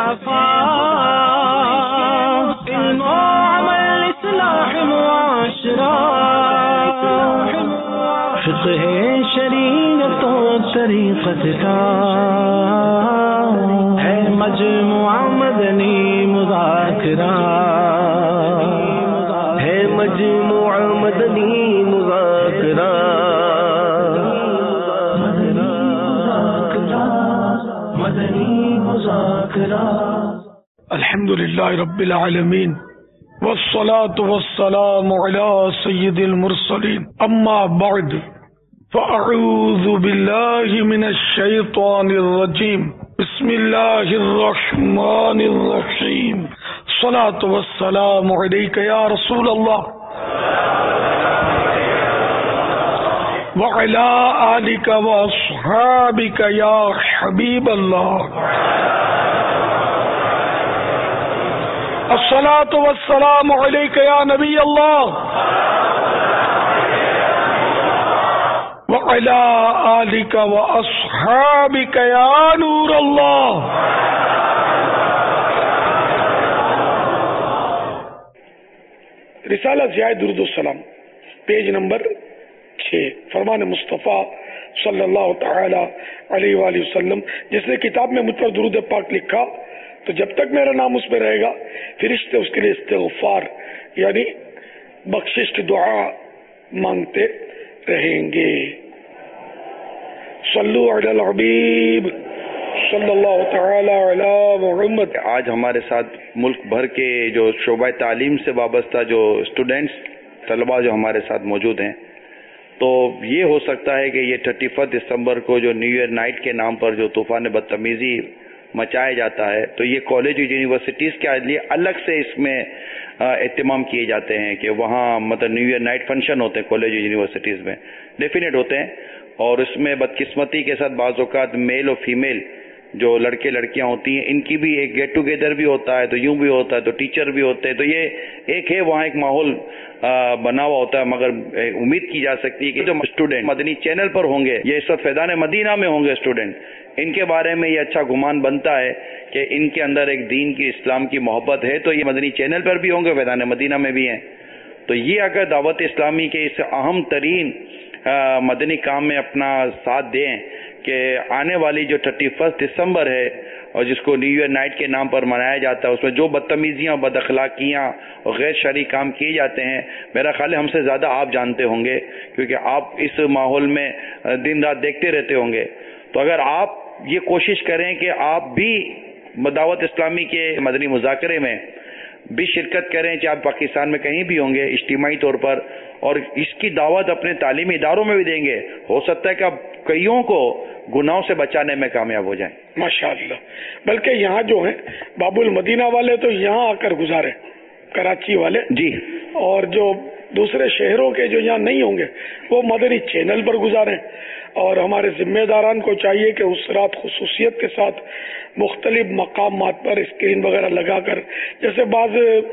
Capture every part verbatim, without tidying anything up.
عفاف علم وعمل اصلاح معاشرہ فقہ شریعت و طریقت کا ہے مجموعہ مدنی مذاکرہ ہے مجموعہ مدنی مذاکرہ مدنی مذاکرہ. الحمد للہ رب العالمین والصلاة والسلام على سید المرسلین اما بعد فاعوذ باللہ من الشیطان الرجیم بسم اللہ الرحمن الرحیم الصلاة والسلام علیک یا رسول اللہ وعلى آلك وأصحابك يا حبيب الله الصلاة والسلام عليك يا نبي الله وعلى آلك وأصحابك يا نور الله. رسالہ ضیاء درود السلام پیج نمبر چھ. فرمان مصطفیٰ صلی اللہ تعالی علیہ وآلہ وسلم جس نے کتاب میں مجھ پر درود پاک لکھا تو جب تک میرا نام اس پہ رہے گا فرشتے اس کے لیے استغفار یعنی بخشش کی دعا مانگتے رہیں گے. صلو علی الحبیب صلی اللہ تعالی علی محمد. آج ہمارے ساتھ ملک بھر کے جو شعبہ تعلیم سے وابستہ جو اسٹوڈینٹس طلباء جو ہمارے ساتھ موجود ہیں تو یہ ہو سکتا ہے کہ یہ تھرٹی فسٹ دسمبر کو جو نیو ایئر نائٹ کے نام پر جو طوفان بدتمیزی مچایا جاتا ہے تو یہ کالج اور یونیورسٹیز کے لیے الگ سے اس میں اہتمام کیے جاتے ہیں کہ وہاں مطلب نیو ایئر نائٹ فنکشن ہوتے ہیں کالج اور یونیورسٹیز میں ڈیفینیٹ ہوتے ہیں اور اس میں بدقسمتی کے ساتھ بعض اوقات میل اور فیمیل جو لڑکے لڑکیاں ہوتی ہیں ان کی بھی ایک گیٹ ٹوگیدر بھی ہوتا ہے تو یوں بھی ہوتا ہے تو ٹیچر بھی ہوتے ہیں تو یہ ایک ہے وہاں ایک ماحول بنا ہوا ہوتا ہے مگر امید کی جا سکتی ہے کہ جو اسٹوڈنٹ مدنی چینل پر ہوں گے یہ اس وقت فیضان مدینہ میں ہوں گے اسٹوڈنٹ ان کے بارے میں یہ اچھا گمان بنتا ہے کہ ان کے اندر ایک دین کی اسلام کی محبت ہے تو یہ مدنی چینل پر بھی ہوں گے فیضان مدینہ میں بھی ہیں تو یہ اگر دعوت اسلامی کے اس اہم ترین مدنی کام میں اپنا ساتھ دیں کہ آنے والی جو تھرٹی فسٹ دسمبر ہے اور جس کو نیو ایئر نائٹ کے نام پر منایا جاتا ہے اس میں جو بدتمیزیاں بد اخلاقیاں اور غیر شرعی کام کیے جاتے ہیں میرا خیال ہے ہم سے زیادہ آپ جانتے ہوں گے کیونکہ آپ اس ماحول میں دن رات دیکھتے رہتے ہوں گے تو اگر آپ یہ کوشش کریں کہ آپ بھی دعوت اسلامی کے مدنی مذاکرے میں بھی شرکت کریں چاہے آپ پاکستان میں کہیں بھی ہوں گے اجتماعی طور پر اور اس کی دعوت اپنے تعلیمی اداروں میں بھی دیں گے ہو سکتا ہے کہ آپ کئیوں کو گناہوں سے بچانے میں کامیاب ہو جائیں. ماشاءاللہ. بلکہ یہاں جو ہیں باب المدینہ والے تو یہاں آ کر گزارے کراچی والے جی اور جو دوسرے شہروں کے جو یہاں نہیں ہوں گے وہ مدنی چینل پر گزاریں اور ہمارے ذمہ داران کو چاہیے کہ اس رات خصوصیت کے ساتھ مختلف مقامات پر اسکرین وغیرہ لگا کر جیسے بعض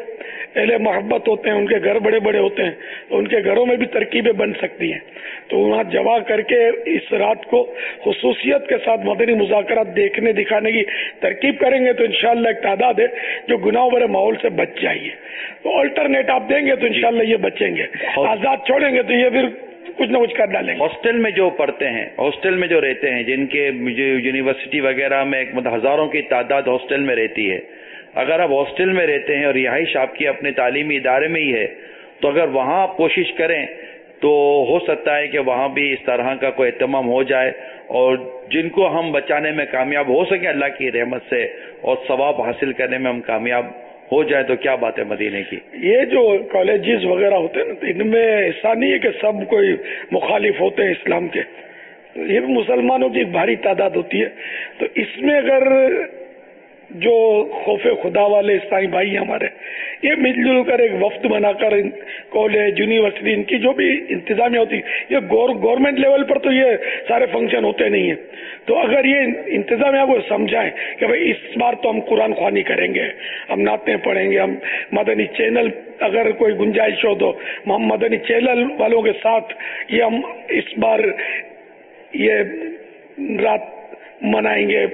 اہل محبت ہوتے ہیں ان کے گھر بڑے بڑے ہوتے ہیں تو ان کے گھروں میں بھی ترکیبیں بن سکتی ہیں تو وہاں جمع کر کے اس رات کو خصوصیت کے ساتھ مدنی مذاکرات دیکھنے دکھانے کی ترکیب کریں گے تو انشاءاللہ ایک تعداد ہے جو گناہوں بھرے ماحول سے بچ جائیے. تو آلٹرنیٹ آپ دیں گے تو انشاءاللہ یہ بچیں گے آزاد چھوڑیں گے تو یہ پھر کچھ نہ کچھ کر ڈالیں گے. ہاسٹل میں جو پڑھتے ہیں ہاسٹل میں جو رہتے ہیں جن کے یونیورسٹی وغیرہ میں مطلب ہزاروں کی تعداد ہاسٹل میں رہتی ہے اگر آپ ہاسٹل میں رہتے ہیں اور رہائش آپ کی اپنے تعلیمی ادارے میں ہی ہے تو اگر وہاں آپ کوشش کریں تو ہو سکتا ہے کہ وہاں بھی اس طرح کا کوئی اہتمام ہو جائے اور جن کو ہم بچانے میں کامیاب ہو سکیں اللہ کی رحمت سے اور ثواب حاصل کرنے میں ہم کامیاب ہو جائے تو کیا بات ہے مدینے کی. یہ جو کالجز وغیرہ ہوتے ہیں نا ان میں ایسا نہیں ہے کہ سب کوئی مخالف ہوتے ہیں اسلام کے یہ بھی مسلمانوں کی ایک بھاری تعداد ہوتی ہے تو اس میں اگر جو خوف خدا والے اسلامی بھائی ہیں ہمارے یہ مل جل کر ایک وفد بنا کر کالج یونیورسٹی ان کی جو بھی انتظامیہ ہوتی یہ گورنمنٹ لیول پر تو یہ سارے فنکشن ہوتے نہیں ہیں تو اگر یہ انتظامیہ کو سمجھائیں کہ بھائی اس بار تو ہم قرآن خوانی کریں گے ہم نعتیں پڑھیں گے ہم مدنی چینل اگر کوئی گنجائش ہو تو ہم مدنی چینل والوں کے ساتھ یہ ہم اس بار یہ رات منائیں گے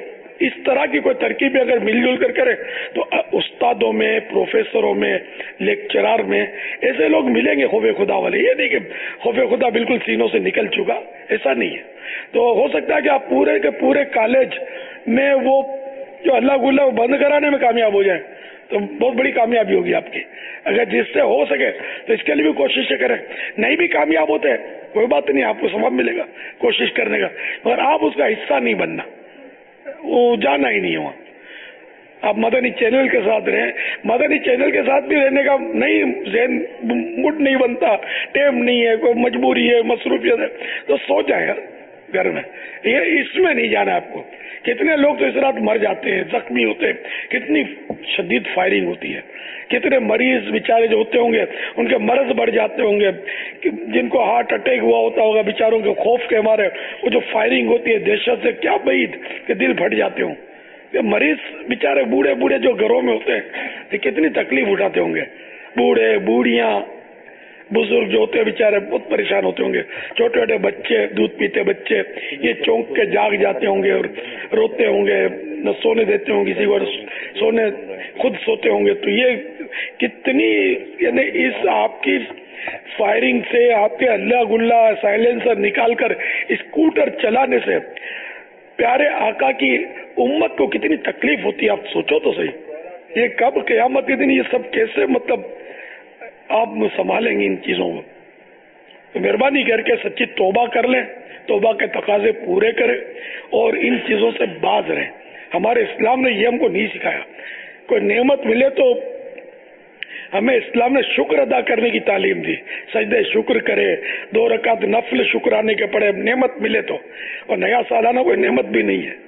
اس طرح کی کوئی ترکیبیں اگر مل جل کر کریں تو استادوں میں، پروفیسروں میں، لیکچرار میں ایسے لوگ ملیں گے خوف خدا والے. یہ نہیں کہ خوف خدا بالکل سینوں سے نکل چکا، ایسا نہیں ہے. تو ہو سکتا ہے کہ آپ پورے کے پورے کالج میں وہ جو اللہ گلا بند کرانے میں کامیاب ہو جائیں تو بہت بڑی کامیابی ہوگی آپ کی. اگر جس سے ہو سکے تو اس کے لیے بھی کوششیں کریں. نہیں بھی کامیاب ہوتے ہیں کوئی بات نہیں، آپ کو ثواب ملے گا کوشش کرنے کا، مگر آپ اس کا حصہ نہیں بننا، وہ جانا ہی نہیں وہاں. آپ مدنی چینل کے ساتھ رہیں. مدنی چینل کے ساتھ بھی رہنے کا نہیں، ذہن مڈ نہیں بنتا، ٹائم نہیں ہے، کوئی مجبوری ہے، مصروفیت ہے تو سو جائے گا گھر میں. یہ اس میں نہیں جانا آپ کو. کتنے لوگ تو اس رات مر جاتے ہیں، زخمی ہوتے ہیں، کتنی شدید فائرنگ ہوتی ہے. کتنے مریض بیچارے جو ہوتے ہوں گے ان کے مرض بڑھ جاتے ہوں گے، جن کو ہارٹ اٹیک ہوا ہوتا ہوگا بیچاروں کے خوف کے مارے وہ جو فائرنگ ہوتی ہے دہشت سے کیا بعید کہ دل پھٹ جاتے ہوں. یہ مریض بیچارے بوڑھے بوڑھے جو گھروں میں ہوتے ہیں یہ کتنی تکلیف اٹھاتے ہوں گے. بوڑھے بوڑھیاں بزرگ جو ہوتے ہیں بیچارے بہت پریشان ہوتے ہوں گے. چھوٹے چھوٹے بچے، دودھ پیتے بچے، یہ چونک کے جاگ جاتے ہوں گے اور روتے ہوں گے، نہ سونے دیتے ہوں گے کسی کو، سونے خود سوتے ہوں گے. تو یہ کتنی یعنی اس آپ کی فائرنگ سے، آپ کے اللہ گلا سائلنسر نکال کر اسکوٹر چلانے سے پیارے آقا کی امت کو کتنی تکلیف ہوتی ہے. آپ سوچو تو صحیح، یہ کب قیامت کے دن یہ سب کیسے مطلب آپ سنبھالیں گے ان چیزوں کو. تو مہربانی کر کے سچی توبہ کر لیں، توبہ کے تقاضے پورے کریں اور ان چیزوں سے باز رہیں. ہمارے اسلام نے یہ ہم کو نہیں سکھایا. کوئی نعمت ملے تو ہمیں اسلام نے شکر ادا کرنے کی تعلیم دی. سجدے شکر کرے، دو رکعت نفل شکرانے کے پڑھے نعمت ملے تو. اور نیا سالانہ کوئی نعمت بھی نہیں ہے.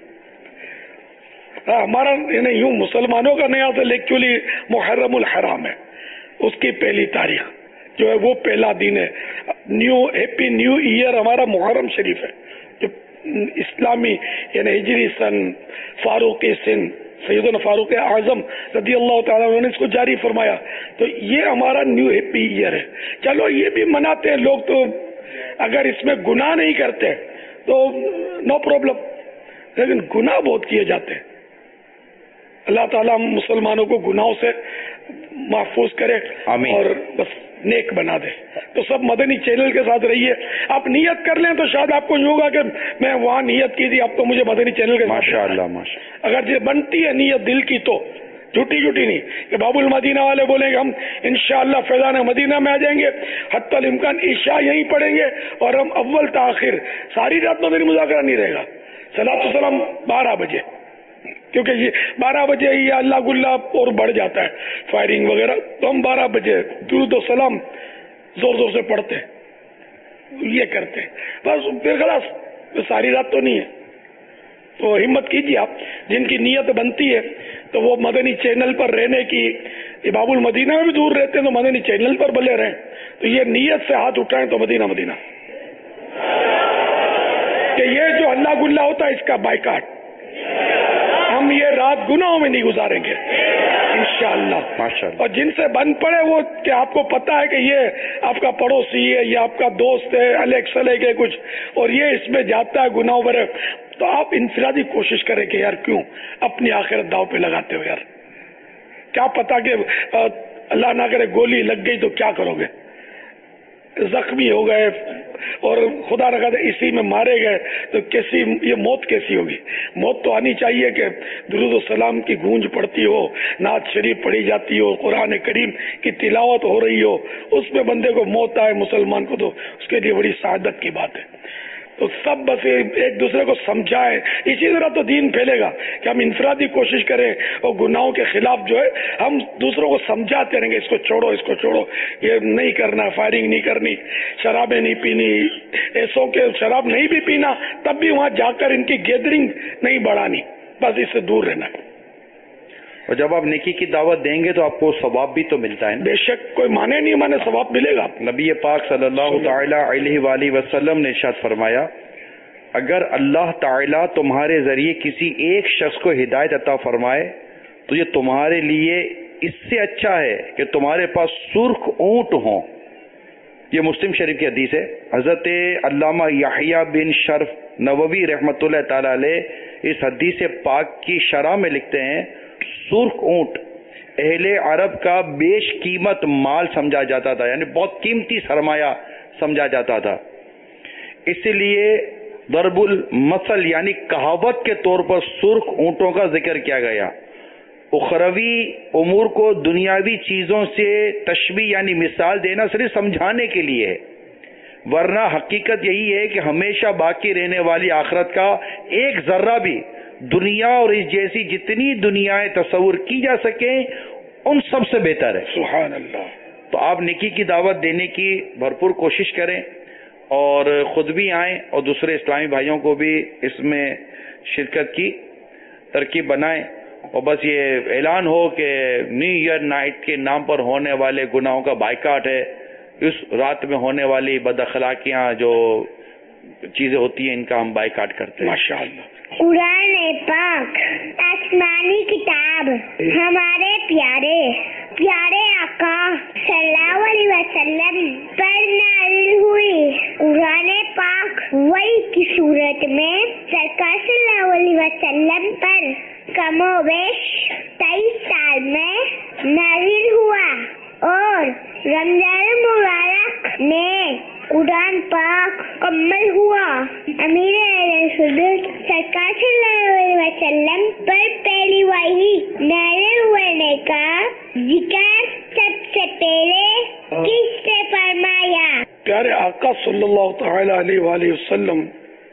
ہمارا یعنی یوں مسلمانوں کا نیا سال ایکچولی محرم الحرام ہے، اس کی پہلی تاریخ جو ہے وہ پہلا دن ہے. نیو ہیپی نیو ایئر ہمارا محرم شریف ہے جو اسلامی یعنی ہجری سن فاروقی سن سیدنا فاروق اعظم رضی اللہ تعالیٰ عنہ نے اس کو جاری فرمایا. تو یہ ہمارا نیو ہیپی ایئر ہے. چلو یہ بھی مناتے ہیں لوگ، تو اگر اس میں گناہ نہیں کرتے تو نو پرابلم، لیکن گناہ بہت کیے جاتے ہیں. اللہ تعالیٰ مسلمانوں کو گناہوں سے محفوظ کرے آمین. اور بس نیک بنا دے. تو سب مدنی چینل کے ساتھ رہیے. آپ نیت کر لیں تو شاید آپ کو یوں ہوگا کہ میں وہاں نیت کی تھی، اب تو مجھے مدنی چینل کے ساتھ ماشاء اللہ ماشاء اگر یہ بنتی ہے نیت دل کی تو جھوٹی جھوٹی نہیں کہ باب المدینہ والے بولیں گے ہم انشاءاللہ فیضان مدینہ میں آ جائیں گے، حتی الامکان عشاء یہیں پڑھیں گے اور ہم اول تاخیر ساری رات مدنی مذاکرہ نہیں رہے گا. صلاۃ السلام بارہ بجے، کیونکہ یہ بارہ بجے یہ اللہ گلا اور بڑھ جاتا ہے فائرنگ وغیرہ، تو ہم بارہ بجے درود و سلام زور زور سے پڑھتے ہیں، یہ کرتے ہیں بس. پھر خلاص ساری رات تو نہیں ہے. تو ہمت کیجیے آپ جن کی نیت بنتی ہے تو وہ مدنی چینل پر رہنے کی، باب المدینہ میں بھی دور رہتے ہیں تو مدنی چینل پر بلے رہیں. تو یہ نیت سے ہاتھ اٹھائیں تو مدینہ مدینہ کہ یہ جو اللہ گلا ہوتا ہے اس کا بائیکاٹ، ہم یہ رات گناہوں میں نہیں گزاریں گے انشاءاللہ. اور جن سے بند پڑے وہ کہ آپ کو پتا ہے کہ یہ آپ کا پڑوسی ہے یا آپ کا دوست ہے، الیکس الگ ہے کچھ، اور یہ اس میں جاتا ہے گناہوں پر، تو آپ انفرادی کوشش کریں کہ یار کیوں اپنی آخرت داؤ پہ لگاتے ہو. یار کیا پتا کہ اللہ نہ کرے گولی لگ گئی تو کیا کرو گے، زخمی ہو گئے اور خدا نہ کرے اسی میں مارے گئے تو کیسی یہ موت کیسی ہوگی. موت تو آنی چاہیے کہ درود و سلام کی گونج پڑتی ہو، نعت شریف پڑھی جاتی ہو، قرآن کریم کی تلاوت ہو رہی ہو، اس میں بندے کو موت آئے مسلمان کو تو اس کے لیے بڑی سعادت کی بات ہے. تو سب بس ایک دوسرے کو سمجھائیں، اسی طرح تو دین پھیلے گا کہ ہم انفرادی کوشش کریں اور گناہوں کے خلاف جو ہے ہم دوسروں کو سمجھاتے رہیں گے، اس کو چھوڑو اس کو چھوڑو، یہ نہیں کرنا، فائرنگ نہیں کرنی، شرابیں نہیں پینی، ایسوں کے شراب نہیں بھی پینا تب بھی وہاں جا کر ان کی گیدرنگ نہیں بڑھانی، بس اس سے دور رہنا. اور جب آپ نیکی کی دعوت دیں گے تو آپ کو ثواب بھی تو ملتا ہے. بے شک، کوئی مانے نہیں مانے ثواب ملے گا. نبی پاک صلی اللہ تعالی علیہ وآلہ وسلم نے ارشاد فرمایا، اگر اللہ تعالیٰ تمہارے ذریعے کسی ایک شخص کو ہدایت عطا فرمائے تو یہ تمہارے لیے اس سے اچھا ہے کہ تمہارے پاس سرخ اونٹ ہوں. یہ مسلم شریف کی حدیث ہے. حضرت علامہ یحییٰ بن شرف نووی رحمۃ اللہ تعالی علیہ اس حدیث پاک کی شرح میں لکھتے ہیں سرخ اونٹ اہل عرب کا بیش قیمت مال سمجھا جاتا تھا، یعنی بہت قیمتی سرمایہ سمجھا جاتا تھا. اسی لیے ضرب المثل یعنی کہاوت کے طور پر سرخ اونٹوں کا ذکر کیا گیا. اخروی امور کو دنیاوی چیزوں سے تشبیہ یعنی مثال دینا صرف سمجھانے کے لیے ہے، ورنہ حقیقت یہی ہے کہ ہمیشہ باقی رہنے والی آخرت کا ایک ذرہ بھی دنیا اور اس جیسی جتنی دنیایں تصور کی جا سکیں ان سب سے بہتر ہے. سبحان اللہ. تو آپ نیکی کی دعوت دینے کی بھرپور کوشش کریں اور خود بھی آئیں اور دوسرے اسلامی بھائیوں کو بھی اس میں شرکت کی ترکیب بنائیں. اور بس یہ اعلان ہو کہ نیو ایئر نائٹ کے نام پر ہونے والے گناہوں کا بائیکاٹ ہے، اس رات میں ہونے والی بد اخلاقیاں جو چیزیں ہوتی ہیں ان کا ہم بائیکاٹ کرتے ہیں. ماشاء اللہ. قرآن پاک آسمانی کتاب ہمارے پیارے پیارے آقا صلی اللہ علیہ وسلم پر نازل ہوئی. قرآن پاک وحی کی صورت میں سرکار صلی اللہ علیہ وسلم پر کم و بیش تیئیس سال میں نازل ہوا اور رمضان مبارک میں قرآن پاک مکمل ہوا. امیر اہل سنت سرکار صلی اللہ علیہ وسلم پر پہلی وحی نازل ہونے کا ذکر سب سے پہلے کس سے فرمایا؟ پیارے آقا صلی اللہ تعالی علیہ وآلہ وسلم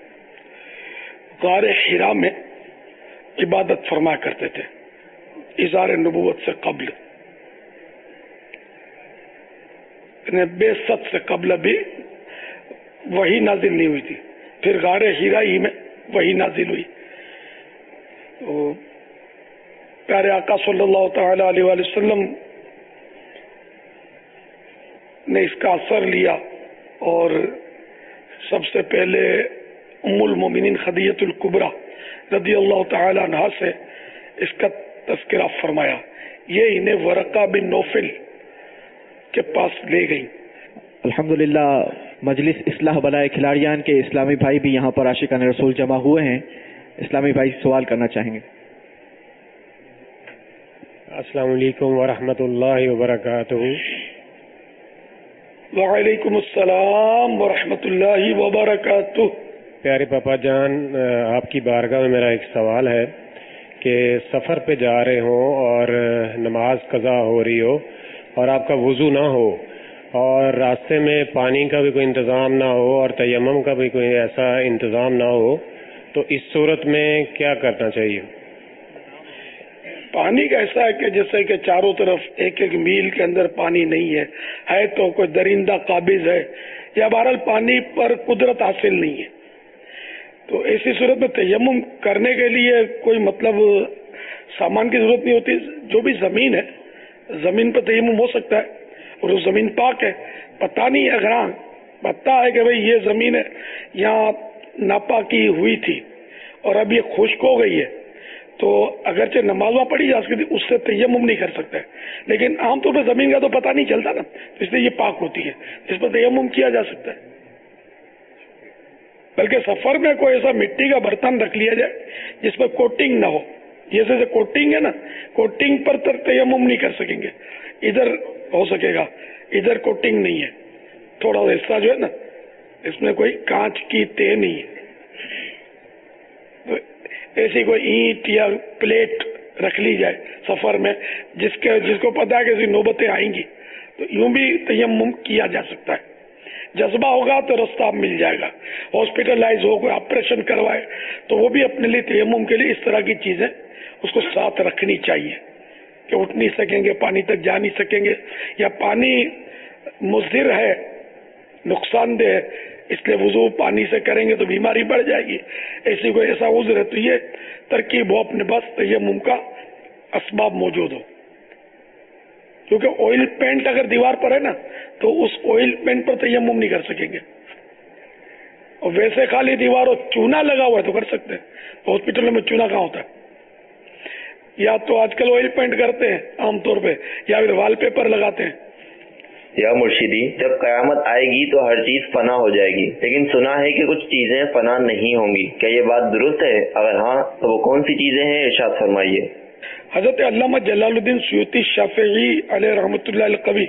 غار حرا میں عبادت فرمایا کرتے تھے اظہار نبوت سے قبل. بے ست سے قبل بھی وہی نازل نہیں ہوئی تھی، پھر غار حرا ہی میں وہی نازل ہوئی. تو پیارے آقا صلی اللہ تعالی علیہ وآلہ وسلم نے اس کا اثر لیا اور سب سے پہلے ام المومنین خدیجہ الکبریٰ رضی اللہ تعالی عنہا سے اس کا تذکرہ فرمایا. یہ انہیں ورقہ بن نوفل کے پاس لے گئی. الحمدللہ مجلس اصلاح بلائے کھلاڑیان کے اسلامی بھائی بھی یہاں پر عاشقان رسول جمع ہوئے ہیں. اسلامی بھائی سوال کرنا چاہیں گے. السلام علیکم ورحمۃ اللہ وبرکاتہ. وعلیکم السلام ورحمۃ اللہ وبرکاتہ. پیارے پاپا جان، آپ کی بارگاہ میں میرا ایک سوال ہے کہ سفر پہ جا رہے ہوں اور نماز قضا ہو رہی ہو اور آپ کا وضو نہ ہو اور راستے میں پانی کا بھی کوئی انتظام نہ ہو اور تیمم کا بھی کوئی ایسا انتظام نہ ہو، تو اس صورت میں کیا کرنا چاہیے؟ پانی کا ایسا ہے کہ جیسے کہ چاروں طرف ایک ایک میل کے اندر پانی نہیں ہے ہے تو کوئی درندہ قابض ہے یا بہرحال پانی پر قدرت حاصل نہیں ہے، تو ایسی صورت میں تیمم کرنے کے لیے کوئی مطلب سامان کی ضرورت نہیں ہوتی. جو بھی زمین ہے زمین پر تیمم ہو سکتا ہے اور وہ زمین پاک ہے. پتہ نہیں ہے، اگر پتہ ہے کہ بھئی یہ زمین ہے یہاں ناپاکی ہوئی تھی اور اب یہ خشک ہو گئی ہے تو اگرچہ نماز وہاں پڑھی جا سکتی اس سے تیمم نہیں کر سکتا ہے، لیکن عام طور پہ زمین کا تو پتہ نہیں چلتا نا، اس لیے یہ پاک ہوتی ہے، اس پر تیمم کیا جا سکتا ہے. بلکہ سفر میں کوئی ایسا مٹی کا برتن رکھ لیا جائے جس پر کوٹنگ نہ ہو. یہ جیسے کوٹنگ ہے نا، کوٹنگ پر تیمم نہیں کر سکیں گے. ادھر ہو سکے گا، ادھر کوٹنگ نہیں ہے، تھوڑا سا حصہ جو ہے نا اس میں کوئی کانچ کی تہ نہیں ہے، تو ایسی کوئی اینٹ یا پلیٹ رکھ لی جائے سفر میں جس کے جس کو پتا ہے کہ ایسی نوبتیں آئیں گی، تو یوں بھی تیمم کیا جا سکتا ہے. جذبہ ہوگا تو رستہ مل جائے گا. ہاسپٹلائز ہو، کوئی آپریشن کروائے تو وہ بھی اپنے لیے تیمم کے لیے اس طرح کی چیزیں اس کو ساتھ رکھنی چاہیے کہ اٹھ نہیں سکیں گے، پانی تک جا نہیں سکیں گے، یا پانی مضر ہے، نقصان دہ ہے، اس لیے وضو پانی سے کریں گے تو بیماری بڑھ جائے گی. ایسی کوئی ایسا عذر ہے تو یہ ترکیب ہو اپنے پاس، تیمم کا اسباب موجود ہو. کیونکہ آئل پینٹ اگر دیوار پر ہے نا تو اس آئل پینٹ پر تیمم نہیں کر سکیں گے، اور ویسے خالی دیوار اور چونا لگا ہوا ہے تو کر سکتے ہیں. ہاسپٹلوں میں چونا کہاں ہوتا ہے؟ یا تو آج کل آئل پینٹ کرتے ہیں عام طور پہ، یا پھر وال پیپر لگاتے ہیں. یا مرشدی جب قیامت آئے گی تو ہر چیز فنا ہو جائے گی، لیکن سنا ہے کہ کچھ چیزیں فنا نہیں ہوں گی، کیا یہ بات درست ہے؟ اگر ہاں تو وہ کون سی چیزیں ہیں، ارشاد فرمائیے۔ حضرت علامہ جلال الدین سیوطی شافعی علیہ رحمۃ اللہ القوی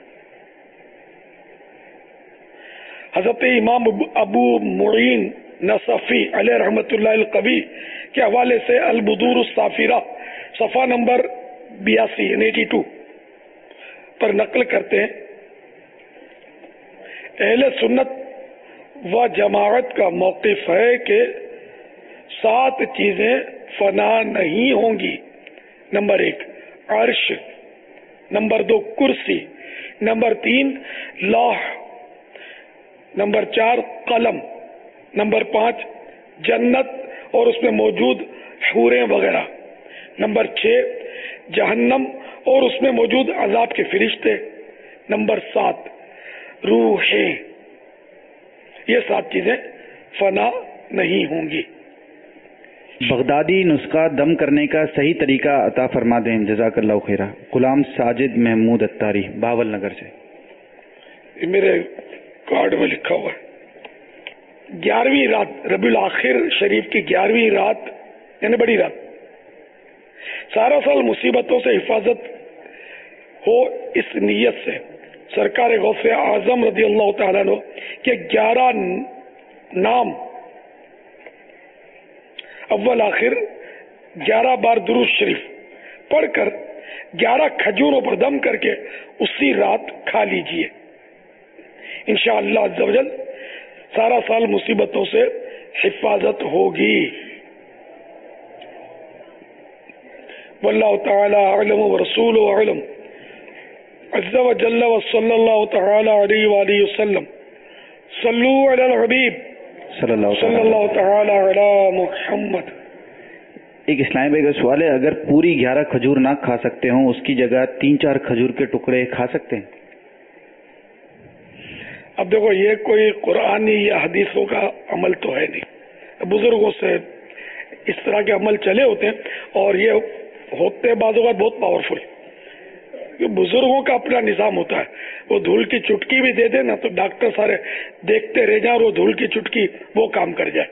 حضرت امام ابو معین نصفی علیہ رحمۃ اللہ القوی کے حوالے سے البدور الصافرہ صفحہ نمبر بیاسی ایٹی ٹو پر نقل کرتے ہیں، اہل سنت و جماعت کا موقف ہے کہ سات چیزیں فنا نہیں ہوں گی۔ نمبر ایک عرش، نمبر دو کرسی، نمبر تین لوح، نمبر چار قلم، نمبر پانچ جنت اور اس میں موجود حوریں وغیرہ، نمبر چھ جہنم اور اس میں موجود عذاب کے فرشتے، نمبر سات روحیں۔ یہ سات چیزیں فنا نہیں ہوں گی۔ بغدادی نسخہ دم کرنے کا صحیح طریقہ عطا فرما دیں، جزاک اللہ خیرہ۔ غلام ساجد محمود اتاری باول نگر سے۔ یہ میرے کارڈ میں لکھا ہوا ہے، گیارہویں رات ربیع الاخر شریف کی گیارہویں رات یعنی بڑی رات، سارا سال مصیبتوں سے حفاظت ہو، اس نیت سے سرکار غوث اعظم رضی اللہ تعالیٰ عنہ کے گیارہ نام اول آخر گیارہ بار درود شریف پڑھ کر گیارہ کھجوروں پر دم کر کے اسی رات کھا لیجئے، انشاءاللہ عز و جل سارا سال مصیبتوں سے حفاظت ہوگی۔ واللہ تعالی اعلم ورسولہ اعلم عز و جل وصلی اللہ تعالی علیہ وآلہ وسلم۔ صلو علی الحبیب صلی اللہ صلی اللہ تعالی علی محمد۔ ایک اسلام بھائی کا سوال ہے، اگر پوری گیارہ کھجور نہ کھا سکتے ہوں اس کی جگہ تین چار کھجور کے ٹکڑے کھا سکتے ہیں؟ اب دیکھو یہ کوئی قرآنی یا حدیثوں کا عمل تو ہے نہیں، بزرگوں سے اس طرح کے عمل چلے ہوتے ہیں اور یہ ہوتے بعض اوقات بہت پاورفل۔ بزرگوں کا اپنا نظام ہوتا ہے، وہ دھول کی چٹکی بھی دے دے نا تو ڈاکٹر سارے دیکھتے رہ جائیں اور وہ دھول کی چٹکی وہ کام کر جائے۔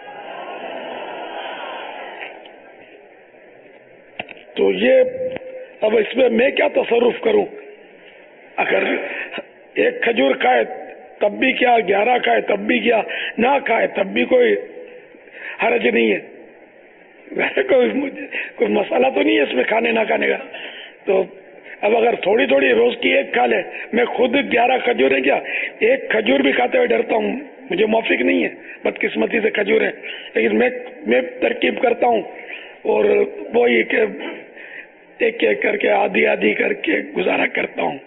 تو یہ اب اس میں میں کیا تصرف کروں؟ اگر ایک کھجور کھائے تب بھی کیا، گیارہ کھائے تب بھی کیا، نہ کھائے تب بھی کوئی حرج نہیں ہے، کوئی کوئی مسئلہ تو نہیں ہے اس میں کھانے نہ کھانے کا۔ تو اب اگر تھوڑی تھوڑی روز کی ایک کھا لے، میں خود گیارہ کھجوریں کیا ایک کھجور بھی کھاتے ہوئے ڈرتا ہوں، مجھے موافق نہیں ہے، بدقسمتی سے کھجور ہے، لیکن میں میں ترکیب کرتا ہوں اور وہی کہ ایک ایک کر کے آدھی آدھی کر کے گزارا کرتا ہوں،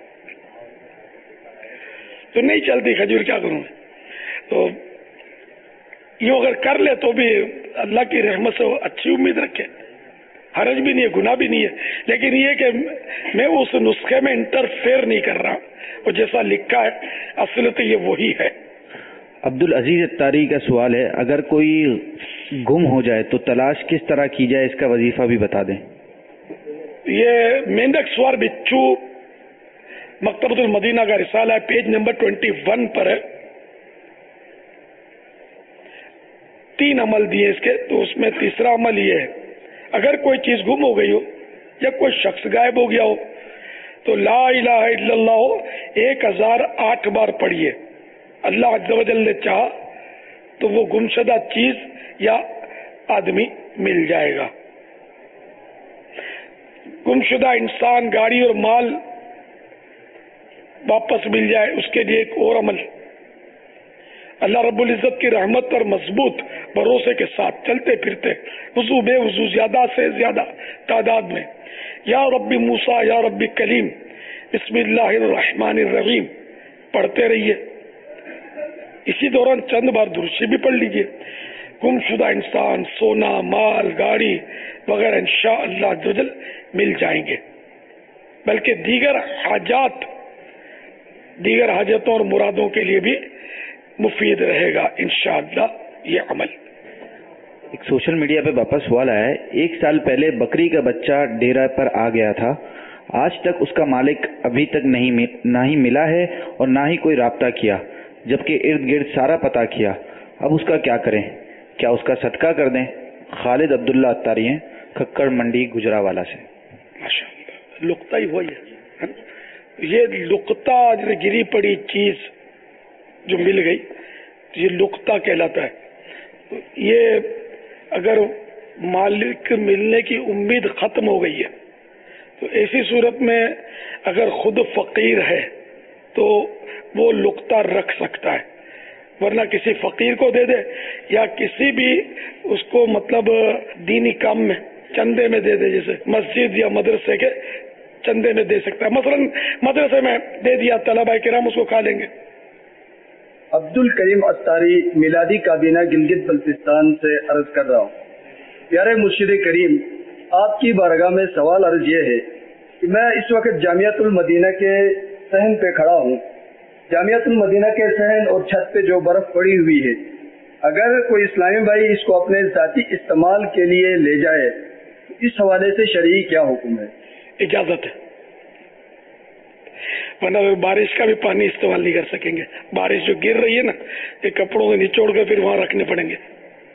تو نہیں چلتی کھجور، کیا کروں؟ تو یوں اگر کر لے تو بھی اللہ کی رحمت سے اچھی امید رکھے، حرج بھی نہیں ہے، گناہ بھی نہیں ہے، لیکن یہ کہ میں اس نسخے میں انٹرفیئر نہیں کر رہا، وہ جیسا لکھا ہے اصل تو یہ وہی ہے۔ عبد العزیز اتاری کا سوال ہے، اگر کوئی گم ہو جائے تو تلاش کس طرح کی جائے، اس کا وظیفہ بھی بتا دیں۔ یہ مینڈک سوار بچو مکتبۃ المدینہ کا رسالہ ہے، پیج نمبر ٹوینٹی ون پر ہے، تین عمل دیے اس کے، تو اس میں تیسرا عمل یہ ہے اگر کوئی چیز گم ہو گئی ہو یا کوئی شخص غائب ہو گیا ہو تو لا الہ الا اللہ ایک ہزار آٹھ بار پڑھیے، اللہ عز و جل نے چاہا تو وہ گمشدہ چیز یا آدمی مل جائے گا۔ گمشدہ انسان، گاڑی اور مال واپس مل جائے، اس کے لیے ایک اور عمل، اللہ رب العزت کی رحمت پر مضبوط بھروسے کے ساتھ چلتے پھرتے وضو بے وضو زیادہ سے زیادہ تعداد میں یا رب موسیٰ یا رب کلیم بسم اللہ الرحمن الرحیم پڑھتے رہیے، اسی دوران چند بار درود بھی پڑھ لیجیے۔ گم شدہ انسان، سونا، مال، گاڑی وغیرہ انشاءاللہ عز و جل مل جائیں گے، بلکہ دیگر حاجات دیگر حاجتوں اور مرادوں کے لیے بھی مفید رہے گا انشاءاللہ یہ عمل۔ ایک سوشل میڈیا پہ واپس سوال آیا ہے، ایک سال پہلے بکری کا بچہ ڈیرا پر آ گیا تھا، آج تک اس کا مالک ابھی تک نہیں نہ ہی ملا ہے اور نہ ہی کوئی رابطہ کیا، جبکہ ارد گرد سارا پتہ کیا۔ اب اس کا کیا کریں؟ کیا اس کا صدقہ کر دیں؟ خالد عبداللہ اتاری ہیں، کھکڑ منڈی گجراوالا سے۔ ماشاءاللہ، لقطہ ہی وہی ہے، یہ لقطہ گری پڑی چیز جو مل گئی یہ لقطہ کہلاتا ہے۔ یہ اگر مالک ملنے کی امید ختم ہو گئی ہے تو ایسی صورت میں اگر خود فقیر ہے تو وہ لقطہ رکھ سکتا ہے، ورنہ کسی فقیر کو دے دے یا کسی بھی اس کو مطلب دینی کام میں چندے میں دے دے، جیسے مسجد یا مدرسے کے چندے میں دے سکتا ہے۔ مثلا مدرسے میں دے دیا، طلباء کرام اس کو کھا لیں گے۔ عبد الکریم اتاری، میلادی کابینہ گلگت بلتستان سے عرض کر رہا ہوں۔ پیارے مرشد کریم، آپ کی بارگاہ میں سوال عرض یہ ہے کہ میں اس وقت جامعۃ المدینہ کے صحن پہ کھڑا ہوں۔ جامعۃ المدینہ کے صحن اور چھت پہ جو برف پڑی ہوئی ہے، اگر کوئی اسلامی بھائی اس کو اپنے ذاتی استعمال کے لیے لے جائے تو اس حوالے سے شرعی کیا حکم ہے؟ اجازت ہے، ورنہ بارش کا بھی پانی استعمال نہیں کر سکیں گے۔ بارش جو گر رہی ہے نا، یہ کپڑوں سے نچوڑ کر پھر وہاں رکھنے پڑیں گے۔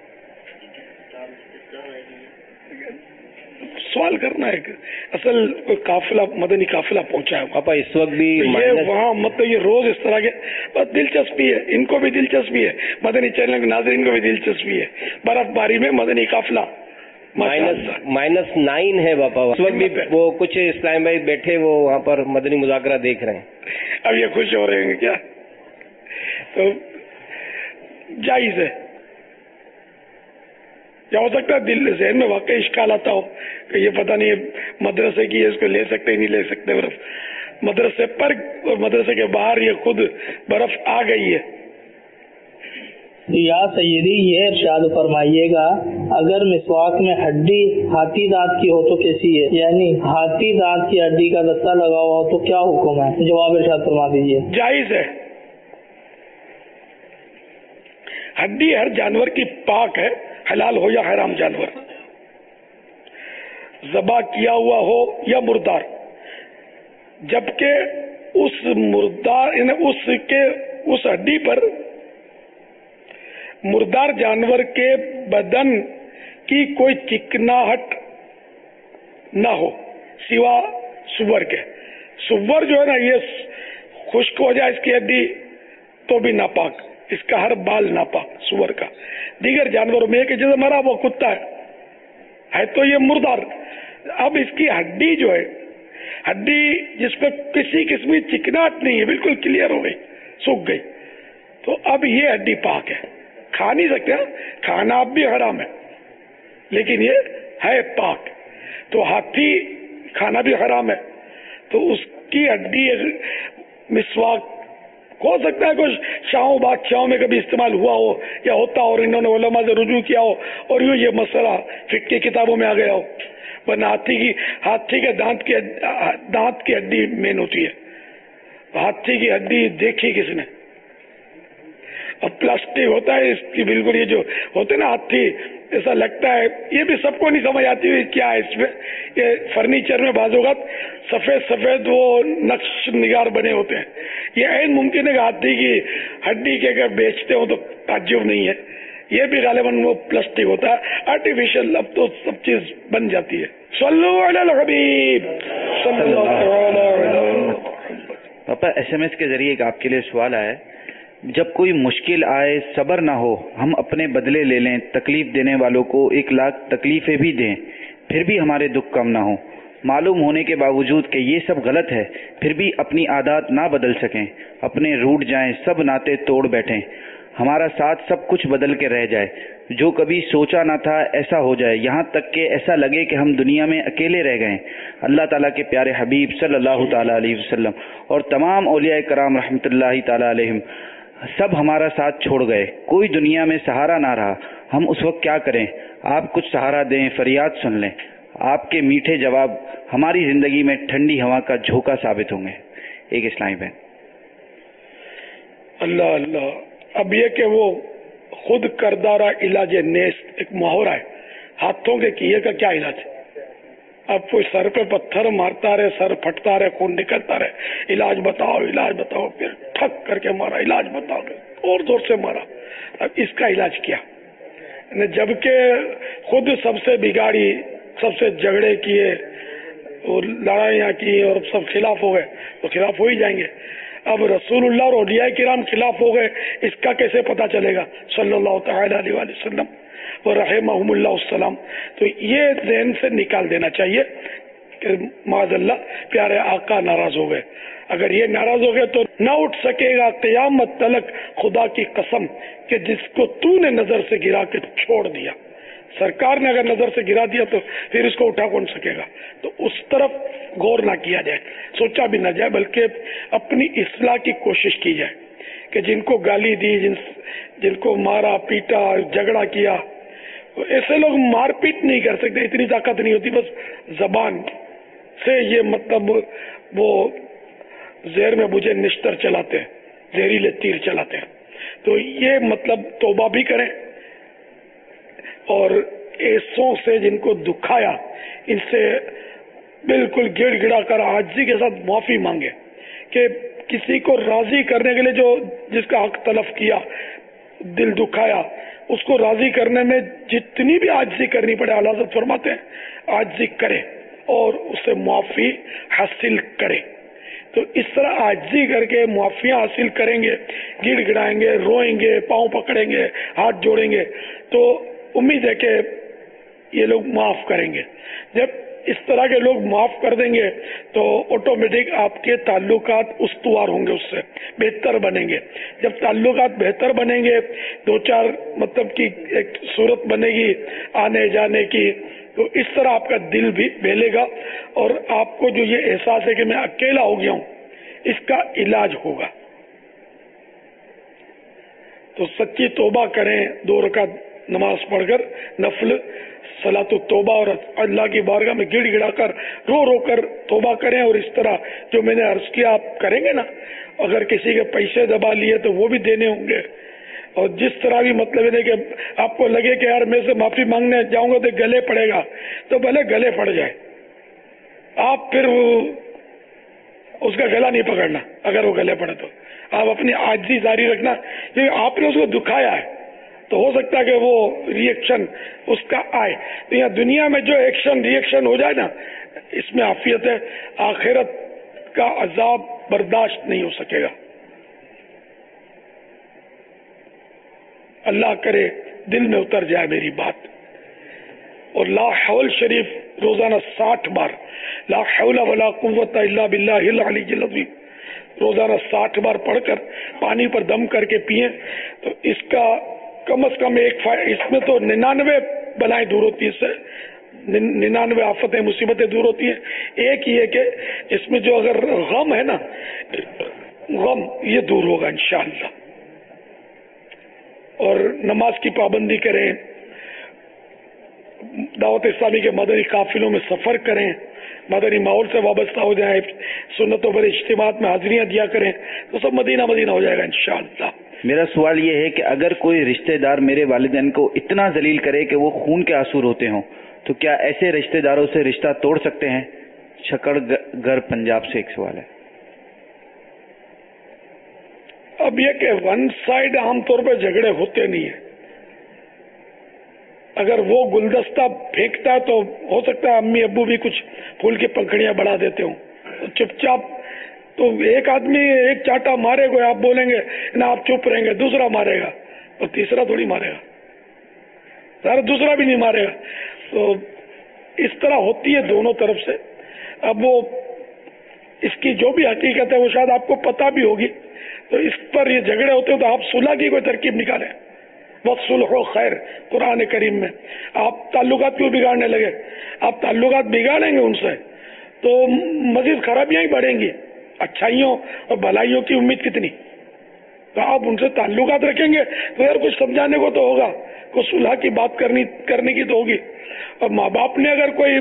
سوال کرنا ہے کہ اصل کوئی قافلہ، مدنی قافلہ پہنچا ہے پاپا اس وقت بھی، یہ وہاں مطلب یہ روز اس طرح کے بس دلچسپی ہے، ان کو بھی دلچسپی ہے، مدنی چینل کے ناظرین کو بھی دلچسپی ہے، برف باری میں مدنی قافلہ مائنس مائنس نائن ہے باپا، اس وقت بھی وہ کچھ اسلام بھائی بیٹھے وہ وہاں پر مدنی مذاکرہ دیکھ رہے ہیں۔ اب یہ خوش ہو رہے ہیں کیا؟ تو جائز ہے، یا ہو سکتا ہے دل ذہن میں واقعی اشکال آتا ہو کہ یہ پتہ نہیں مدرسے کی ہے، اس کو لے سکتے نہیں لے سکتے برف، مدرسے پر اور مدرسے کے باہر یہ خود برف آ گئی ہے۔ یا سیدی، یہ ارشاد فرمائیے گا اگر مسواک میں ہڈی ہاتھی دانت کی ہو تو کیسی ہے؟ یعنی ہاتھی دانت کی ہڈی کا دستہ لگا ہوا ہو تو کیا حکم ہے؟ جواب ارشاد فرما دیجیے۔ جائز ہے، ہڈی ہر جانور کی پاک ہے، حلال ہو یا حرام جانور، ذبح کیا ہوا ہو یا مردار، جبکہ اس مردار یعنی اس کے اس ہڈی پر مردار جانور کے بدن کی کوئی چکناہٹ نہ ہو سوا سور کے۔ سور جو ہے نا یہ خشک ہو جائے اس کی ہڈی تو بھی ناپاک، اس کا ہر بال ناپاک سور کا۔ دیگر جانوروں میں کہ جیسے مرا وہ کتا ہے ہے تو یہ مردار، اب اس کی ہڈی جو ہے، ہڈی جس پہ کسی قسم کی چکناہٹ نہیں ہے، بالکل کلیئر ہو گئی، سوکھ گئی، تو اب یہ ہڈی پاک ہے، کھا نہیں سکتے، کھانا اب بھی حرام ہے لیکن یہ ہے پاک۔ تو ہاتھی کھانا بھی حرام ہے، تو اس کی ہڈی مسواک ہو سکتا ہے کچھ شاہوں بادشاہوں میں کبھی استعمال ہوا ہو یا ہوتا ہو اور انہوں نے علماء سے رجوع کیا ہو اور یوں یہ مسئلہ فقہ کی کتابوں میں آ گیا ہو، ورنہ ہاتھی کی ہاتھی کے دانت کی دانت کی ہڈی مین ہوتی ہے، ہاتھی کی ہڈی دیکھی کس نے؟ اب پلاسٹک ہوتا ہے اس کی، بالکل یہ جو ہوتے نا ہاتھی ایسا لگتا ہے، یہ بھی سب کو نہیں سمجھ آتی ہوئی کیا ہے اس میں۔ یہ فرنیچر میں بعض اوقات سفید سفید وہ نقش نگار بنے ہوتے ہیں، یہ عین ممکن ہے کہ ہاتھی کی ہڈی کے اگر بیچتے ہو تو تعجب نہیں ہے، یہ بھی غالباً وہ پلاسٹک ہوتا ہے آرٹیفیشل، اب تو سب چیز بن جاتی ہے۔ صلو علی الحبیب صلی اللہ علیہ وسلم۔ پاپا ایس ایم ایس کے ذریعے ایک آپ کے لیے سوال آیا ہے، جب کوئی مشکل آئے صبر نہ ہو، ہم اپنے بدلے لے لیں، تکلیف دینے والوں کو ایک لاکھ تکلیفیں بھی دیں، پھر بھی ہمارے دکھ کم نہ ہو، معلوم ہونے کے باوجود کہ یہ سب غلط ہے، پھر بھی اپنی عادات نہ بدل سکیں، اپنے روٹ جائیں، سب ناطے توڑ بیٹھیں، ہمارا ساتھ سب کچھ بدل کے رہ جائے، جو کبھی سوچا نہ تھا ایسا ہو جائے، یہاں تک کہ ایسا لگے کہ ہم دنیا میں اکیلے رہ گئے۔ اللہ تعالیٰ کے پیارے حبیب صلی اللہ تعالیٰ علیہ وسلم اور تمام اولیاء کرام رحمۃ اللہ تعالیٰ علیہم سب ہمارا ساتھ چھوڑ گئے، کوئی دنیا میں سہارا نہ رہا، ہم اس وقت کیا کریں؟ آپ کچھ سہارا دیں، فریاد سن لیں، آپ کے میٹھے جواب ہماری زندگی میں ٹھنڈی ہوا کا جھونکا ثابت ہوں گے۔ ایک اسلامی بہن۔ اللہ اللہ، اب یہ کہ وہ خود کردارہ علاج نیست ایک محاورہ ہے، ہاتھوں کے کیے کا کیا علاج ہے؟ اب کوئی سر پہ پتھر مارتا رہے, سر پھٹتا رہے, خون نکلتا رہے, علاج بتاؤ علاج بتاؤ, پھر ٹھک کر کے مارا, علاج بتاؤ, اور زور سے مارا. اب اس کا علاج کیا؟ جبکہ خود سب سے بگاڑی, سب سے جھگڑے کیے اور لڑائیاں کی اور سب خلاف ہو گئے, تو خلاف ہو ہی جائیں گے. اب رسول اللہ اور اولیاء کرام خلاف ہو گئے, اس کا کیسے پتا چلے گا؟ صلی اللہ تعالی علیہ وآلہ وسلم اور رحمہم اللہ السلام. تو یہ ذہن سے نکال دینا چاہیے کہ معاذ اللہ پیارے آقا ناراض ہو گئے. اگر یہ ناراض ہو گئے تو نہ اٹھ سکے گا قیامت تلک, خدا کی قسم کہ جس کو تو نے نظر سے گرا کے چھوڑ دیا. سرکار نے اگر نظر سے گرا دیا تو پھر اس کو اٹھا کون سکے گا؟ تو اس طرف غور نہ کیا جائے, سوچا بھی نہ جائے, بلکہ اپنی اصلاح کی کوشش کی جائے کہ جن کو گالی دی, جن جن کو مارا پیٹا جھگڑا کیا, ایسے لوگ مار پیٹ نہیں کر سکتے, اتنی طاقت نہیں ہوتی. بس زبان سے یہ مطلب وہ زہر میں بجھے نشتر چلاتے ہیں, زہریلے تیر چلاتے ہیں. تو یہ مطلب توبہ بھی کریں اور ایسوں سے جن کو دکھایا ان سے بالکل گڑ گڑا کر عاجزی کے ساتھ معافی مانگے کہ کسی کو راضی کرنے کے لیے جو جس کا حق تلف کیا, دل دکھایا, اس کو راضی کرنے میں جتنی بھی عاجزی کرنی پڑے, اعلیٰ حضرت فرماتے ہیں عاجزی کرے اور اسے معافی حاصل کرے. تو اس طرح عاجزی کر کے معافیاں حاصل کریں گے, گڑ گڑائیں گے, روئیں گے, پاؤں پکڑیں گے, ہاتھ جوڑیں گے, تو امید ہے کہ یہ لوگ معاف کریں گے. جب اس طرح کے لوگ معاف کر دیں گے تو آٹومیٹک آپ کے تعلقات استوار ہوں گے, اس سے بہتر بنیں گے. جب تعلقات بہتر بنیں گے, دو چار مطلب کی ایک صورت بنے گی آنے جانے کی, تو اس طرح آپ کا دل بھی بہلے گا اور آپ کو جو یہ احساس ہے کہ میں اکیلا ہو گیا ہوں, اس کا علاج ہوگا. تو سچی توبہ کریں, دو رکعت نماز پڑھ کر نفل صلاۃ التوبہ, اور اللہ کی بارگاہ میں گڑ گڑا کر رو رو کر توبہ کریں. اور اس طرح جو میں نے عرض کیا آپ کریں گے نا, اگر کسی کے پیسے دبا لیے تو وہ بھی دینے ہوں گے, اور جس طرح بھی مطلب ہے کہ آپ کو لگے کہ یار میں سے معافی مانگنے جاؤں گا تو گلے پڑے گا, تو بھلے گلے پڑ جائے, آپ پھر اس کا گلا نہیں پکڑنا. اگر وہ گلے پڑے تو آپ اپنی عاجزی جاری رکھنا, کیونکہ آپ نے اس کو دکھایا ہے تو ہو سکتا ہے کہ وہ ری ایکشن اس کا آئے. تو یہاں دنیا میں جو ایکشن ری ایکشن ہو جائے نا, اس میں عافیت ہے. آخرت کا عذاب برداشت نہیں ہو سکے گا. اللہ کرے دل میں اتر جائے میری بات. اور لا حول شریف روزانہ ساٹھ بار, لا حول ولا قوت الا باللہ العلی العظیم, روزانہ ساٹھ بار پڑھ کر پانی پر دم کر کے پیئیں. تو اس کا کم از کم ایک اس میں تو ننانوے بلائیں دور ہوتی ہیں, اس سے ننانوے آفتیں مصیبتیں دور ہوتی ہیں. ایک یہ کہ اس میں جو اگر غم ہے نا, غم یہ دور ہوگا انشاءاللہ. اور نماز کی پابندی کریں, دعوت اسلامی کے مدنی قافلوں میں سفر کریں, مدنی ماحول سے وابستہ ہو جائیں, سنتوں پر اجتماعات میں حاضریاں دیا کریں, تو سب مدینہ مدینہ ہو جائے گا انشاءاللہ. میرا سوال یہ ہے کہ اگر کوئی رشتہ دار میرے والدین کو اتنا ذلیل کرے کہ وہ خون کے آنسو روتے ہوں, تو کیا ایسے رشتہ داروں سے رشتہ توڑ سکتے ہیں؟ شکڑ گھر پنجاب سے ایک سوال ہے. اب یہ کہ ون سائڈ عام طور پہ جھگڑے ہوتے نہیں ہیں. اگر وہ گلدستہ پھینکتا ہے تو ہو سکتا ہے امی ابو بھی کچھ پھول کی پنکھڑیاں بڑھا دیتے ہوں, چپ چاپ. تو ایک آدمی ایک چاٹا مارے گا, آپ بولیں گے نہ آپ چپ رہیں گے, دوسرا مارے گا اور تیسرا تھوڑی مارے گا, سارا دوسرا بھی نہیں مارے گا. تو اس طرح ہوتی ہے دونوں طرف سے. اب وہ اس کی جو بھی حقیقت ہے وہ شاید آپ کو پتہ بھی ہوگی, تو اس پر یہ جھگڑے ہوتے ہیں تو آپ صلح کی کوئی ترکیب نکالیں. وَصُلْحُ خیر قرآن کریم میں. آپ تعلقات کیوں بگاڑنے لگے؟ آپ تعلقات بگاڑیں گے ان سے تو مزید خرابیاں ہی بڑھیں گی, اچھائیوں اور بھلائیوں کی امید کتنی. تو آپ ان سے تعلقات رکھیں گے تو یار کچھ سمجھانے کو تو ہوگا, کچھ صلح کی بات کرنی کرنے کی تو ہوگی. اور ماں باپ نے اگر کوئی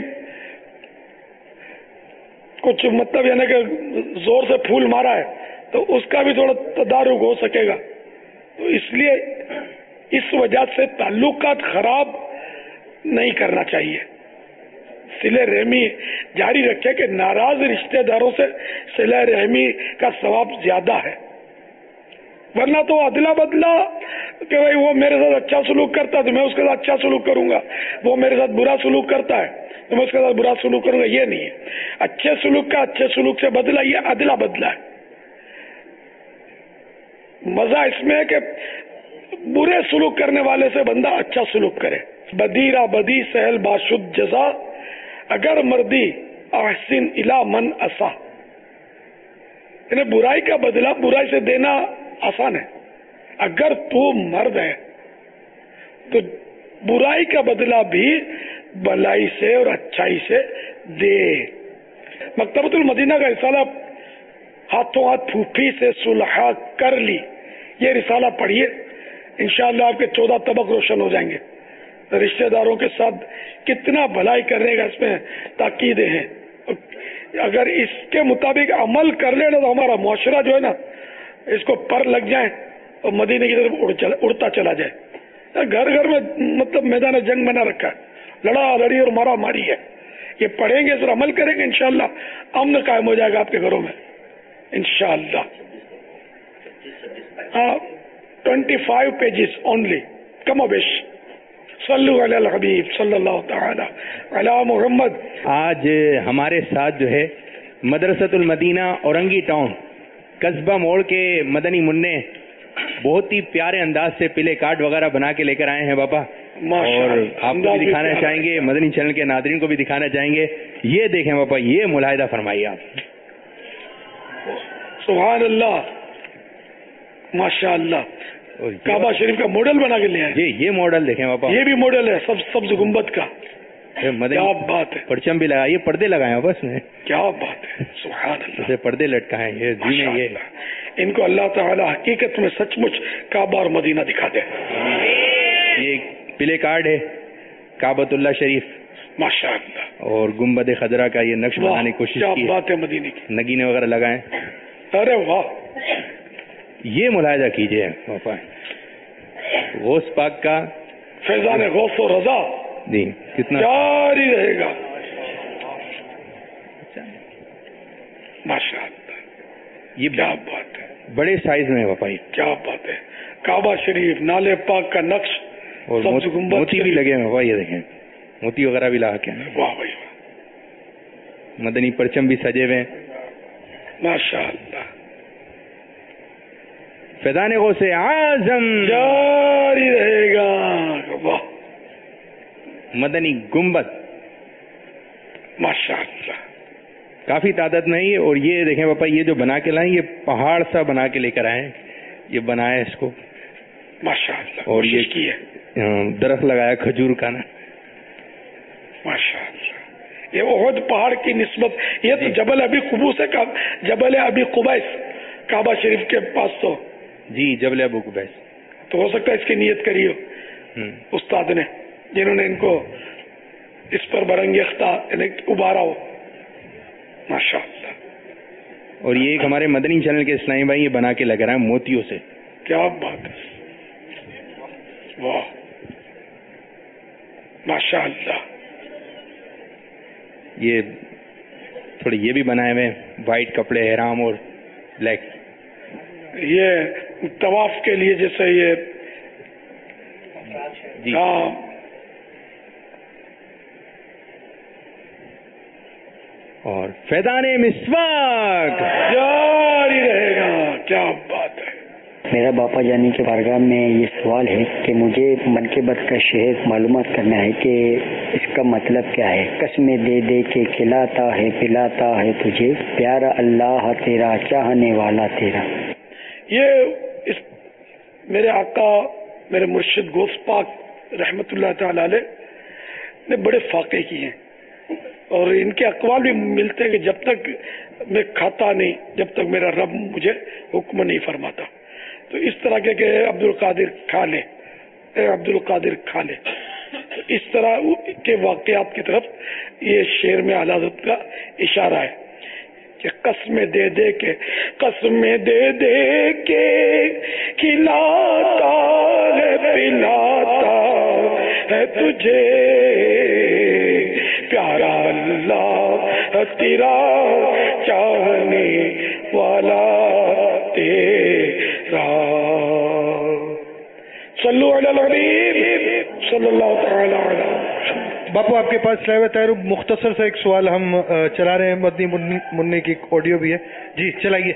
کچھ مطلب یعنی کہ زور سے پھول مارا ہے تو اس کا بھی تھوڑا تدارک ہو سکے گا. تو اس لیے اس وجہ سے تعلقات خراب نہیں کرنا چاہیے. सिले रहमी जारी रखे कि नाराज रिश्तेदारों से सिले रहमी का सवाब ज्यादा है, वरना तो अदला बदला कि भाई वो मेरे साथ अच्छा सलूक करता है तो मैं उसके साथ अच्छा सलूक करूंगा, वो मेरे साथ बुरा सलूक करता है तो मैं उसके साथ बुरा सलूक करूंगा, ये नहीं है। अच्छे सलूक का अच्छे सलूक से बदला, ये अदला बदला है। मजा इसमें है कि बुरे सलूक करने वाले से बंदा अच्छा सलूक करे। बदीरा बदी सहल बाशुद जजा, अगर मर्दी अहसिन इला मन असा, इन्हें बुराई का बदला बुराई से देना आसान है। अगर तू मर्द है तो बुराई का बदला भी भलाई से और अच्छाई से दे। मकतबतुल मदीना का रिसाला हाथों हाथ फूफी से सुलह कर ली, ये रिसाला पढ़िए, इंशाअल्लाह आपके चौदह तबक रोशन हो जाएंगे। रिश्तेदारों के साथ कितना भलाई करने का इसमें ताकीदे हैं। अगर इसके मुताबिक अमल कर ले ना तो हमारा मुआशरा जो है ना इसको पर लग जाए और मदीने की तरफ उड़ चला, उड़ता चला जाए। घर घर में मतलब मैदान जंग बना रखा है, लड़ा लड़ी और मारा मारी है। ये पढ़ेंगे सर, अमल करेंगे, इंशाअल्लाह अमन कायम हो जाएगा आपके घरों में इंशाअल्लाह। हाँ, ट्वेंटी फाइव पेजेस ओनली, कम अबेश। सल्लु अलल हबीब सल्लल्लाहु तआला अला मुहम्मद। आज हमारे साथ जो है मदरसतुल मदीना औरंगी टाउन कस्बा मोड़ के मदनी मुन्ने बहुत ही प्यारे अंदाज से पिले कार्ड वगैरह बना के लेकर आए हैं बाबा, और आपको भी दिखाना चाहेंगे, मदनी चैनल के नादरीन को भी दिखाना चाहेंगे। ये देखें बाबा, ये मुलाहिदा फरमाइए आप। सुभान अल्लाह, माशाअल्लाह, काबा शरीफ का मॉडल बना के ले आए। ये ये मॉडल देखें बाबा, ये भी मॉडल है सब सब्ज गुम्बद का। क्या बात है, परचम भी लगाए, पर्दे लगाए बस में, क्या बात है, सुभान अल्लाह, पर्दे लटकाए ये जी में। ये इनको अल्लाह ताला हकीकत में सचमुच काबा और मदीना दिखा दे। ये प्ले कार्ड है काबतुल्लाह शरीफ माशाअल्लाह, और गुम्बद खदरा का ये नक्श बनाने की कोशिश की, बात है मदीने की, नगीने वगैरह लगाए। अरे वाह, ये मुलाहिदा कीजिए पापा, गौस पाक का फैजान गौस और रजा जी कितना जारी रहेगा माशाअल्लाह। ये क्या बात है, बड़े साइज में है पापा, क्या बात है। काबा शरीफ, नाले पाक का नक्श और मोती भी लगे हैं, ये देखें मोती वगैरह भी लगा के। वाह भाई, मदनी परचम भी सजे हुए माशाअल्लाह। फैजान गौसे आजम जारी रहेगा। वाह, मदनी गुम्बद माशाअल्लाह, काफी तादाद में ही। और ये देखें पापा, ये जो बना के लाए, ये पहाड़ सा बना के लेकर आए, ये बनाया इसको माशाअल्लाह। और ये की है दरख्त लगाया खजूर का ना, माशाअल्लाह। ये ओहद पहाड़ की निस्बत, ये तो जबल अबी कुबूस है, जबल अबी कुबैस काबा शरीफ के पास। तो जी जबल अबू कुबैस, तो हो सकता है इसकी नियत करी हो उस्ताद ने, जिन्होंने इनको इस पर बरंगेख्ता उबारा हो माशाअल्लाह। और ये एक हमारे मदनी चैनल के इस्लामी भाई ये बना के लग रहा है मोतियों से। क्या बात है, वाह माशाअल्लाह। ये थोड़े ये भी बनाए हुए वाइट कपड़े, एहराम और ब्लैक, ये तवाफ के लिए जैसे ये जी। हाँ, और फैजाने मिसवाक जारी रहेगा। क्या बात है। मेरा बापा जानी के बारगाह में ये सवाल है कि मुझे मन के बद का शेर मालूमात करना है कि इसका मतलब क्या है। कसमें दे दे के खिलाता है पिलाता है तुझे, प्यारा अल्लाह तेरा चाहने वाला तेरा। ये इस मेरे आका मेरे मुर्शिद गौस पाक रहमतुल्लाह ताला अलैह ने बड़े फाके किए हैं, और इनके अकवाल भी मिलते हैं कि जब तक मैं खाता नहीं, जब तक मेरा रब मुझे हुक्म नहीं फरमाता। तो इस तरह के, के अब्दुल कादिर खा ले, अब्दुल कादिर खा ले, तो इस तरह के वाकयात की तरफ ये शेर में आला हज़रत का इशारा है कि कसमें दे दे के कसमें दे दे के खिलाता है पिलाता है तुझे, प्यारा تیرا چاہنے والا تیرا. صلو علی الحبیب صلی اللہ تعالی علیہ وسلم. باپو آپ کے پاس لائیو تیر مختصر سا ایک سوال ہم چلا رہے ہیں, مدنی منی کی آڈیو بھی ہے. جی چلائیے.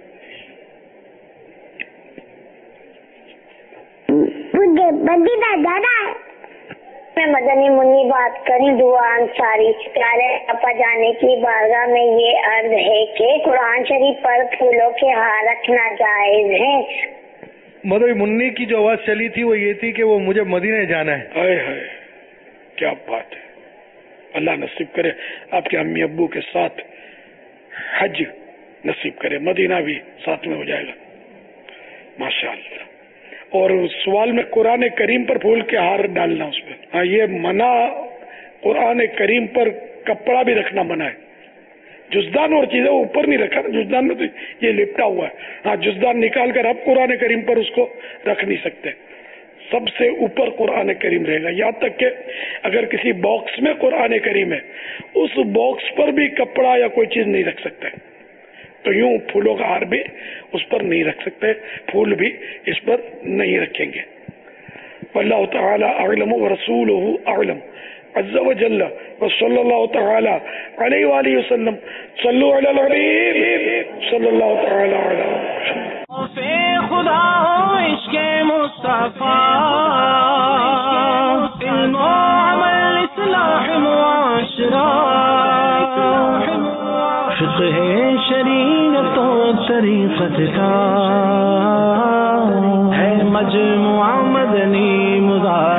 میں مدنی منی بات کریں دعا انصاری. پیارے اپا جانے کی بارگاہ میں یہ عرض ہے کہ قرآن شریف پر پھولوں کے ہار رکھنا جائز ہے. مدنی منی کی جو آواز چلی تھی وہ یہ تھی کہ وہ مجھے مدینہ جانا ہے. ہائے ہائے کیا بات ہے. اللہ نصیب کرے آپ کے امی ابو کے ساتھ حج نصیب کرے, مدینہ بھی ساتھ میں ہو جائے گا ماشاء اللہ. اور سوال میں قرآن کریم پر پھول کے ہار ڈالنا اس میں, ہاں یہ منع. قرآن کریم پر کپڑا بھی رکھنا منع ہے. جزدان اور چیزیں اوپر نہیں رکھا, جزدان میں تو یہ لپٹا ہوا ہے. ہاں جزدان نکال کر آپ قرآن کریم پر اس کو رکھ نہیں سکتے. سب سے اوپر قرآن کریم رہے گا. یہاں تک کہ اگر کسی باکس میں قرآن کریم ہے اس باکس پر بھی کپڑا یا کوئی چیز نہیں رکھ سکتے. تو یوں پھولوں کا ہار بھی اس پر نہیں رکھ سکتے, پھول بھی اس پر نہیں رکھیں گے. واللہ تعالی اعلم ورسولہ اعلم عز وجل وصلی اللہ تعالی علیہ وآلہ وسلم. صلو علی الحبیب صلی اللہ تعالی علیہ وسلم. خدا ہو عشق مصطفیٰ, علم و عمل اصلاح معاشرہ, فقہ شریعت و طریقت کا ہے مجموعہ مدنی مذاکرہ.